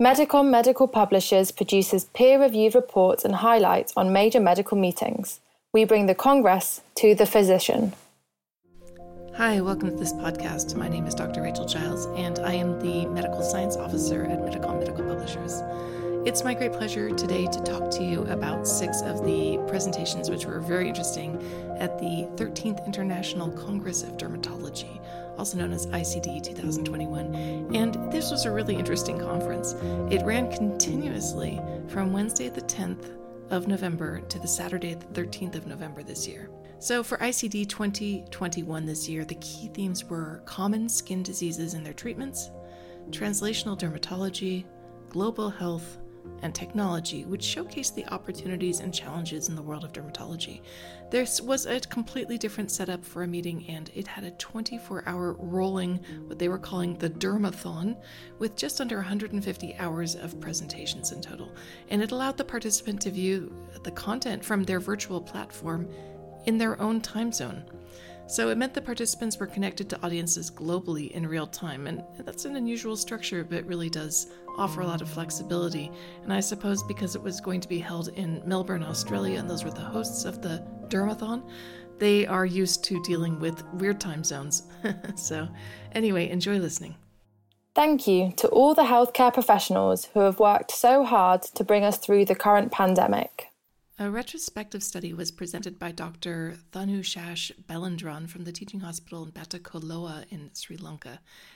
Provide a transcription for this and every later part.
Medicom Medical Publishers produces peer-reviewed reports and highlights on major medical meetings. We bring the Congress to the physician. Hi, welcome to this podcast. My name is Dr. Rachel Giles, and I am the Medical Science Officer at Medicom Medical Publishers. It's my great pleasure today to talk to you about 6 of the presentations which were very interesting at the 13th International Congress of Dermatology, also known as ICD 2021. And this was a really interesting conference. It ran continuously from Wednesday the 10th of November to the Saturday the 13th of November this year. So for ICD 2021 this year, the key themes were common skin diseases and their treatments, translational dermatology, global health, and technology, which showcased the opportunities and challenges in the world of dermatology. This was a completely different setup for a meeting, and it had a 24-hour rolling, what they were calling the Dermathon, with just under 150 hours of presentations in total. And it allowed the participant to view the content from their virtual platform in their own time zone. So it meant the participants were connected to audiences globally in real time, and that's an unusual structure, but really does offer a lot of flexibility. And I suppose because it was going to be held in Melbourne, Australia, and those were the hosts of the Dermathon, they are used to dealing with weird time zones. So anyway, enjoy listening. Thank you to all the healthcare professionals who have worked so hard to bring us through the current pandemic. A retrospective study was presented by Dr. Thanushash Belendran from the Teaching Hospital in Batticaloa in Sri Lanka,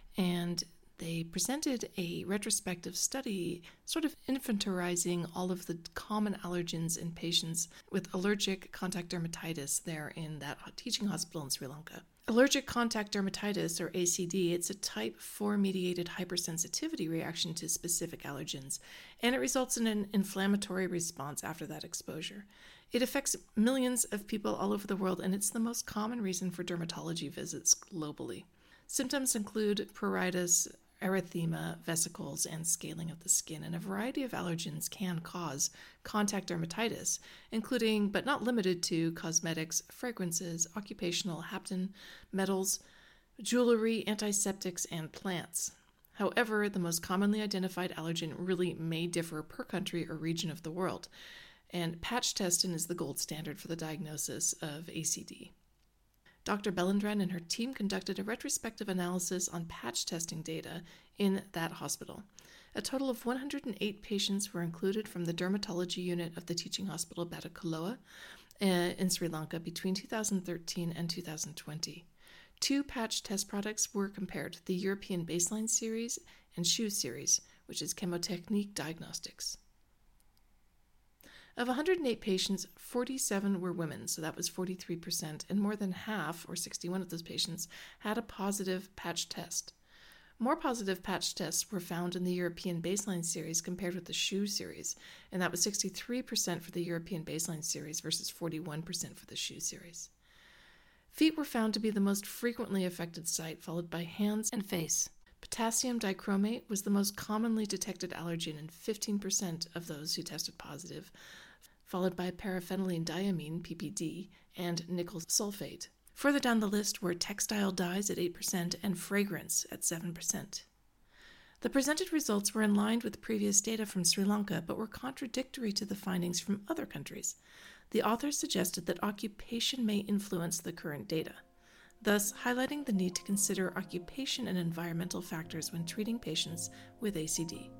and they presented a retrospective study sort of inventorizing all of the common allergens in patients with allergic contact dermatitis there in that teaching hospital in Sri Lanka. Allergic contact dermatitis, or ACD, it's a type 4-mediated hypersensitivity reaction to specific allergens, and it results in an inflammatory response after that exposure. It affects millions of people all over the world, and it's the most common reason for dermatology visits globally. Symptoms include pruritus, erythema, vesicles, and scaling of the skin, and a variety of allergens can cause contact dermatitis, including but not limited to cosmetics, fragrances, occupational hapten, metals, jewelry, antiseptics, and plants. However, the most commonly identified allergen really may differ per country or region of the world, and patch testing is the gold standard for the diagnosis of ACD. Dr. Belendran and her team conducted a retrospective analysis on patch testing data in that hospital. A total of 108 patients were included from the dermatology unit of the teaching hospital Batticaloa in Sri Lanka between 2013 and 2020. 2 patch test products were compared, the European Baseline Series and SHOE Series, which is Chemotechnique Diagnostics. Of 108 patients, 47 were women, so that was 43%, and more than half, or 61 of those patients, had a positive patch test. More positive patch tests were found in the European Baseline Series compared with the SHOE Series, and that was 63% for the European Baseline Series versus 41% for the SHOE Series. Feet were found to be the most frequently affected site, followed by hands and face. Potassium dichromate was the most commonly detected allergen in 15% of those who tested positive, followed by paraphenylene diamine, PPD, and nickel sulfate. Further down the list were textile dyes at 8% and fragrance at 7%. The presented results were in line with previous data from Sri Lanka, but were contradictory to the findings from other countries. The authors suggested that occupation may influence the current data, thus highlighting the need to consider occupation and environmental factors when treating patients with ACD.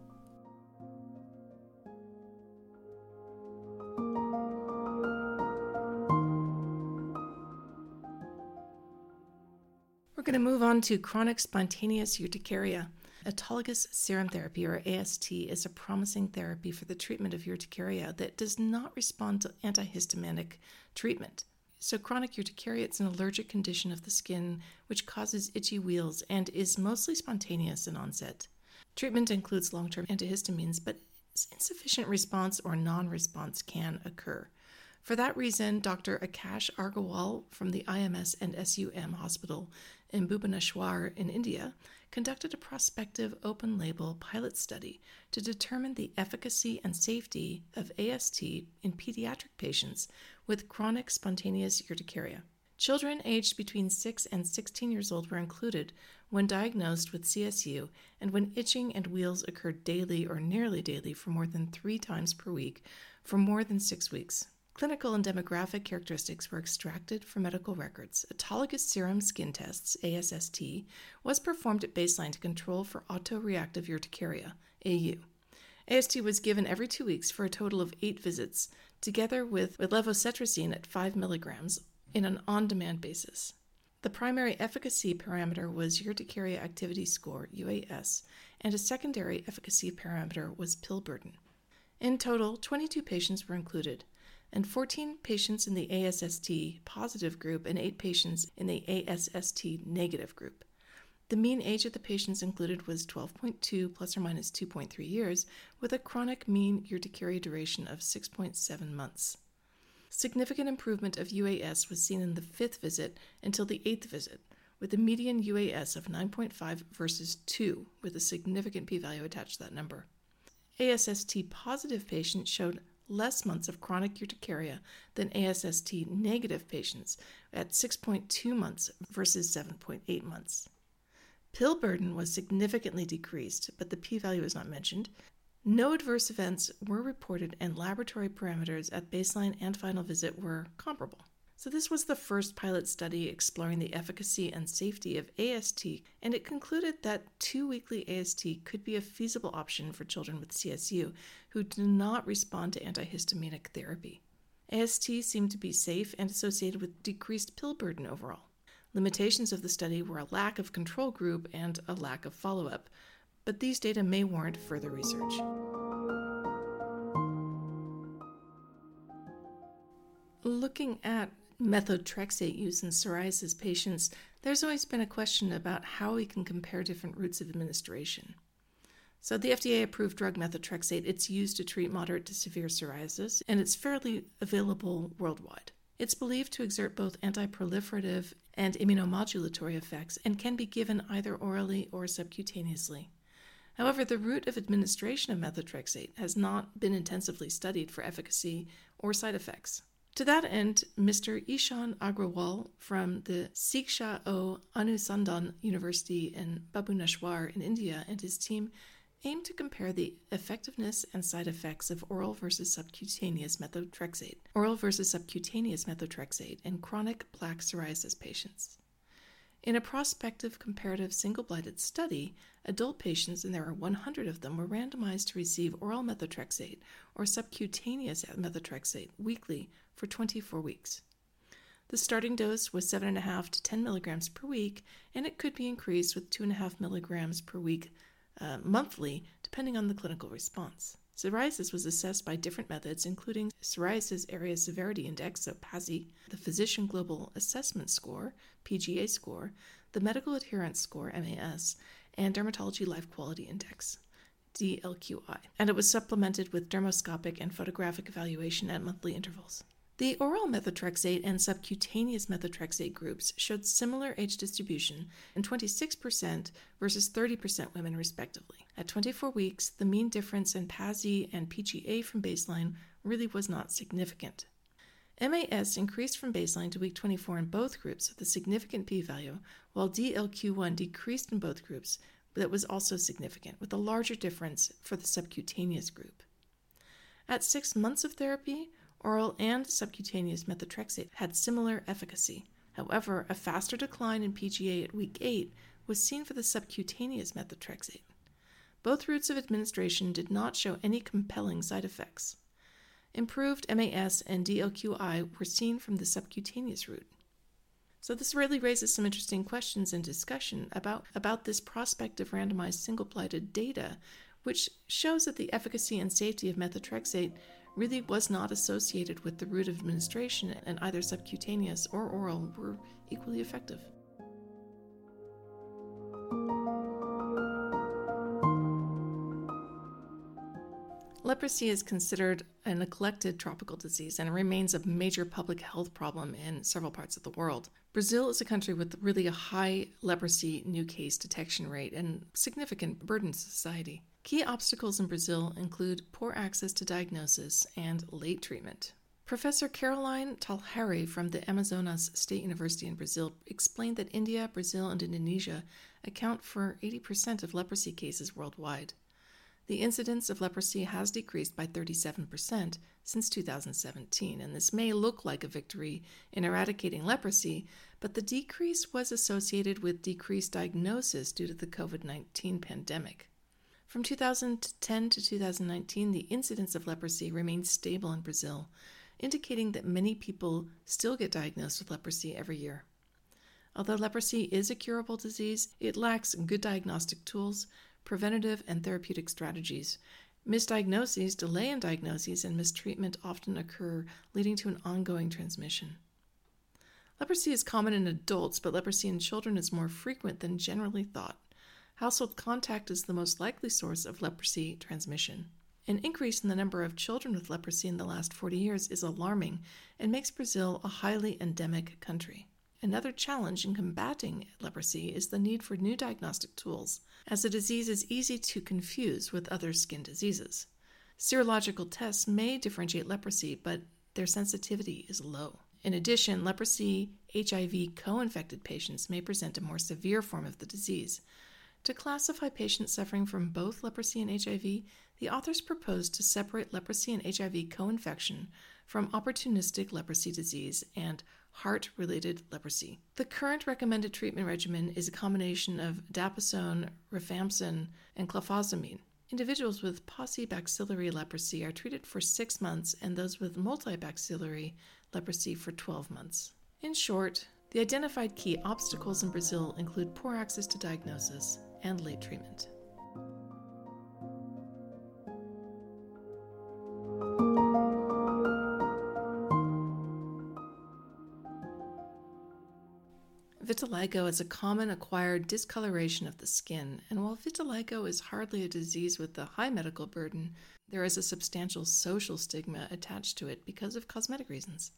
We're going to move on to chronic spontaneous urticaria. Autologous serum therapy, or AST, is a promising therapy for the treatment of urticaria that does not respond to antihistaminic treatment. So chronic urticaria is an allergic condition of the skin which causes itchy wheals and is mostly spontaneous in onset. Treatment includes long-term antihistamines, but insufficient response or non-response can occur. For that reason, Dr. Akash Agarwal from the IMS and SUM Hospital in Bhubaneswar in India conducted a prospective open-label pilot study to determine the efficacy and safety of AST in pediatric patients with chronic spontaneous urticaria. Children aged between 6 and 16 years old were included when diagnosed with CSU and when itching and wheals occurred daily or nearly daily for more than 3 times per week for more than 6 weeks. Clinical and demographic characteristics were extracted from medical records. Autologous serum skin tests, ASST, was performed at baseline to control for autoreactive urticaria, AU. AST was given every 2 weeks for a total of 8 visits, together with levocetirizine at 5 milligrams in an on-demand basis. The primary efficacy parameter was Urticaria Activity Score, UAS, and a secondary efficacy parameter was pill burden. In total, 22 patients were included, and 14 patients in the ASST positive group and 8 patients in the ASST negative group. The mean age of the patients included was 12.2 plus or minus 2.3 years, with a chronic mean urticaria duration of 6.7 months. Significant improvement of UAS was seen in the 5th visit until the 8th visit, with a median UAS of 9.5 versus 2, with a significant p-value attached to that number. ASST positive patients showed less months of chronic urticaria than ASST negative patients at 6.2 months versus 7.8 months. Pill burden was significantly decreased, but the p-value is not mentioned. No adverse events were reported, and laboratory parameters at baseline and final visit were comparable. So this was the first pilot study exploring the efficacy and safety of AST, and it concluded that 2-weekly AST could be a feasible option for children with CSU who do not respond to antihistaminic therapy. AST seemed to be safe and associated with decreased pill burden overall. Limitations of the study were a lack of control group and a lack of follow-up, but these data may warrant further research. Looking at methotrexate use in psoriasis patients, there's always been a question about how we can compare different routes of administration. So the FDA-approved drug methotrexate, it's used to treat moderate to severe psoriasis, and it's fairly available worldwide. It's believed to exert both anti-proliferative and immunomodulatory effects and can be given either orally or subcutaneously. However, the route of administration of methotrexate has not been intensively studied for efficacy or side effects. To that end, Mr. Ishan Agrawal from the Shiksha Anusandhan University in Bhubaneswar in India and his team aim to compare the effectiveness and side effects of oral versus subcutaneous methotrexate in chronic plaque psoriasis patients. In a prospective comparative single-blinded study, adult patients, and there are 100 of them, were randomized to receive oral methotrexate or subcutaneous methotrexate weekly for 24 weeks. The starting dose was 7.5 to 10 milligrams per week, and it could be increased with 2.5 milligrams per week monthly, depending on the clinical response. Psoriasis was assessed by different methods, including Psoriasis Area Severity Index, so PASI, the Physician Global Assessment Score, PGA score, the Medical Adherence Score, MAS, and Dermatology Life Quality Index, DLQI, and it was supplemented with dermoscopic and photographic evaluation at monthly intervals. The oral methotrexate and subcutaneous methotrexate groups showed similar age distribution in 26% versus 30% women, respectively. At 24 weeks, the mean difference in PASI and PGA from baseline really was not significant. MAS increased from baseline to week 24 in both groups with a significant p-value, while DLQ1 decreased in both groups, but that was also significant, with a larger difference for the subcutaneous group. At 6 months of therapy, oral and subcutaneous methotrexate had similar efficacy. However, a faster decline in PGA at week 8 was seen for the subcutaneous methotrexate. Both routes of administration did not show any compelling side effects. Improved MAS and DLQI were seen from the subcutaneous route. So this really raises some interesting questions and discussion about this prospective randomized single-blinded data, which shows that the efficacy and safety of methotrexate really was not associated with the route of administration, and either subcutaneous or oral were equally effective. Leprosy is considered a neglected tropical disease and remains a major public health problem in several parts of the world. Brazil is a country with really a high leprosy new case detection rate and significant burden to society. Key obstacles in Brazil include poor access to diagnosis and late treatment. Professor Caroline Talhari from the Amazonas State University in Brazil explained that India, Brazil, and Indonesia account for 80% of leprosy cases worldwide. The incidence of leprosy has decreased by 37% since 2017, and this may look like a victory in eradicating leprosy, but the decrease was associated with decreased diagnosis due to the COVID-19 pandemic. From 2010 to 2019, the incidence of leprosy remained stable in Brazil, indicating that many people still get diagnosed with leprosy every year. Although leprosy is a curable disease, it lacks good diagnostic tools, preventative and therapeutic strategies. Misdiagnoses, delay in diagnoses, and mistreatment often occur, leading to an ongoing transmission. Leprosy is common in adults, but leprosy in children is more frequent than generally thought. Household contact is the most likely source of leprosy transmission. An increase in the number of children with leprosy in the last 40 years is alarming and makes Brazil a highly endemic country. Another challenge in combating leprosy is the need for new diagnostic tools, as the disease is easy to confuse with other skin diseases. Serological tests may differentiate leprosy, but their sensitivity is low. In addition, leprosy HIV co-infected patients may present a more severe form of the disease. To classify patients suffering from both leprosy and HIV, the authors proposed to separate leprosy and HIV co-infection from opportunistic leprosy disease and heart-related leprosy. The current recommended treatment regimen is a combination of dapsone, rifampicin, and clofazimine. Individuals with paucibacillary leprosy are treated for 6 months, and those with multibacillary leprosy for 12 months. In short, the identified key obstacles in Brazil include poor access to diagnosis and late treatment. Vitiligo is a common acquired discoloration of the skin, and while vitiligo is hardly a disease with a high medical burden, there is a substantial social stigma attached to it because of cosmetic reasons.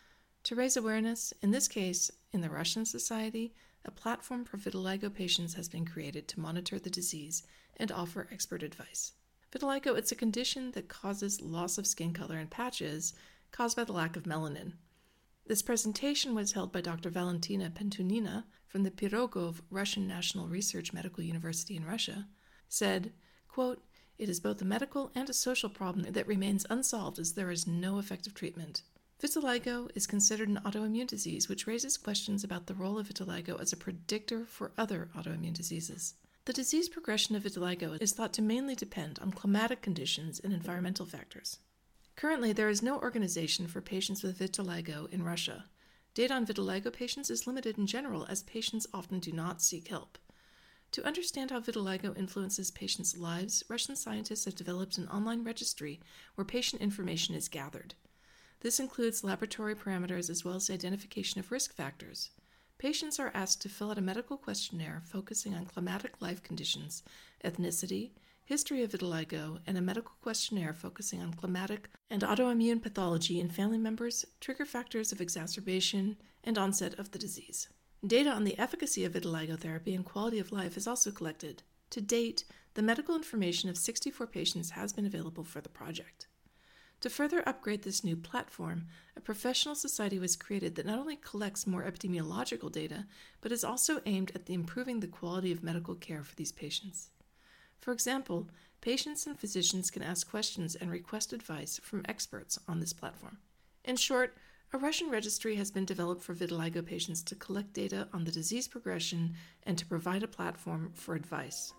To raise awareness, in this case, in the Russian society, a platform for vitiligo patients has been created to monitor the disease and offer expert advice. Vitiligo is a condition that causes loss of skin color in patches caused by the lack of melanin. This presentation was held by Dr. Valentina Pentunina from the Pirogov Russian National Research Medical University in Russia, said, quote, "It is both a medical and a social problem that remains unsolved as there is no effective treatment. Vitiligo is considered an autoimmune disease, which raises questions about the role of vitiligo as a predictor for other autoimmune diseases. The disease progression of vitiligo is thought to mainly depend on climatic conditions and environmental factors. Currently, there is no organization for patients with vitiligo in Russia. Data on vitiligo patients is limited in general, as patients often do not seek help. To understand how vitiligo influences patients' lives, Russian scientists have developed an online registry where patient information is gathered. This includes laboratory parameters as well as the identification of risk factors. Patients are asked to fill out a medical questionnaire focusing on climatic life conditions, ethnicity, history of vitiligo, and a medical questionnaire focusing on climatic and autoimmune pathology in family members, trigger factors of exacerbation, and onset of the disease. Data on the efficacy of vitiligo therapy and quality of life is also collected. To date, the medical information of 64 patients has been available for the project. To further upgrade this new platform, a professional society was created that not only collects more epidemiological data, but is also aimed at improving the quality of medical care for these patients. For example, patients and physicians can ask questions and request advice from experts on this platform. In short, a Russian registry has been developed for vitiligo patients to collect data on the disease progression and to provide a platform for advice.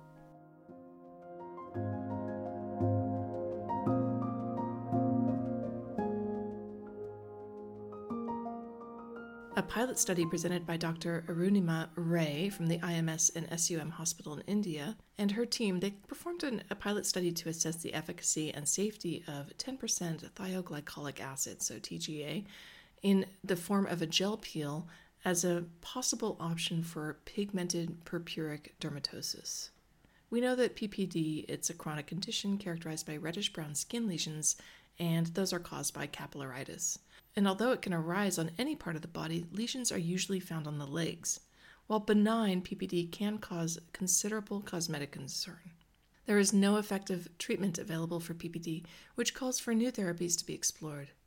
A pilot study presented by Dr. Arunima Ray from the IMS and SUM hospital in India and her team, they performed a pilot study to assess the efficacy and safety of 10% thioglycolic acid, so TGA, in the form of a gel peel as a possible option for pigmented purpuric dermatosis. We know that PPD, it's a chronic condition characterized by reddish-brown skin lesions, and those are caused by capillaritis. And although it can arise on any part of the body, lesions are usually found on the legs, while benign PPD can cause considerable cosmetic concern. There is no effective treatment available for PPD, which calls for new therapies to be explored.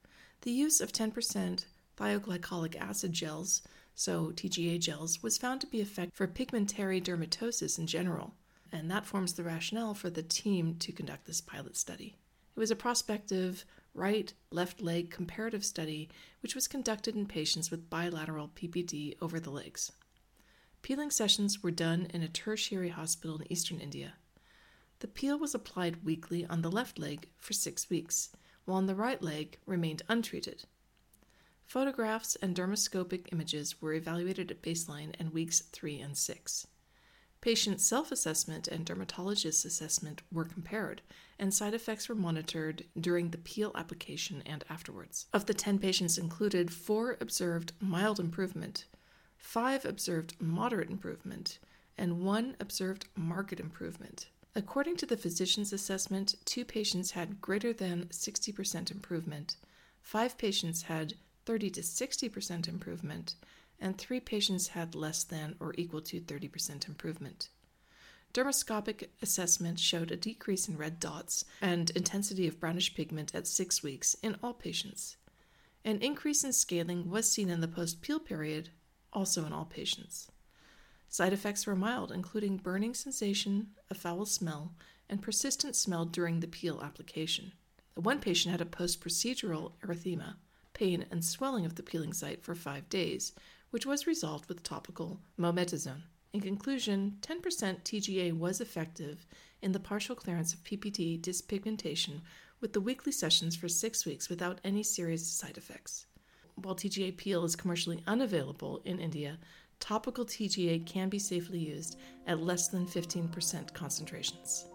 The use of 10% thioglycolic acid gels, so TGA gels, was found to be effective for pigmentary dermatosis in general, and that forms the rationale for the team to conduct this pilot study. It was a prospective right-left leg comparative study which was conducted in patients with bilateral PPD over the legs. Peeling sessions were done in a tertiary hospital in eastern India. The peel was applied weekly on the left leg for 6 weeks, while on the right leg remained untreated. Photographs and dermoscopic images were evaluated at baseline and weeks 3 and 6. Patient self-assessment and dermatologist assessment were compared, and side effects were monitored during the peel application and afterwards. Of the 10 patients included, 4 observed mild improvement, 5 observed moderate improvement, and 1 observed marked improvement. According to the physician's assessment, 2 patients had greater than 60% improvement, 5 patients had 30 to 60% improvement, and 3 patients had less than or equal to 30% improvement. Dermoscopic assessment showed a decrease in red dots and intensity of brownish pigment at 6 weeks in all patients. An increase in scaling was seen in the post-peel period, also in all patients. Side effects were mild, including burning sensation, a foul smell, and persistent smell during the peel application. One patient had a post-procedural erythema, pain and swelling of the peeling site for 5 days, which was resolved with topical mometasone. In conclusion, 10% TGA was effective in the partial clearance of PPD dyspigmentation with the weekly sessions for 6 weeks without any serious side effects. While TGA peel is commercially unavailable in India, topical TGA can be safely used at less than 15% concentrations.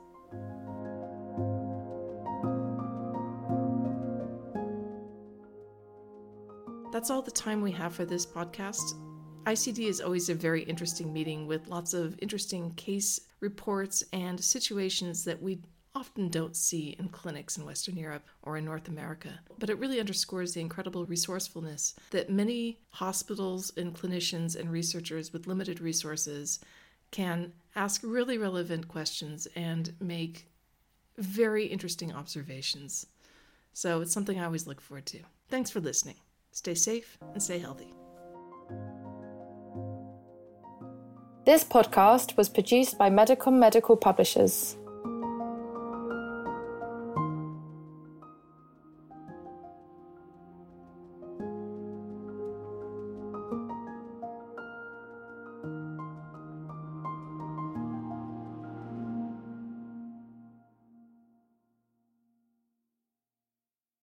That's all the time we have for this podcast. ICD is always a very interesting meeting with lots of interesting case reports and situations that we often don't see in clinics in Western Europe or in North America. But it really underscores the incredible resourcefulness that many hospitals and clinicians and researchers with limited resources can ask really relevant questions and make very interesting observations. So it's something I always look forward to. Thanks for listening. Stay safe and stay healthy. This podcast was produced by Medicom Medical Publishers.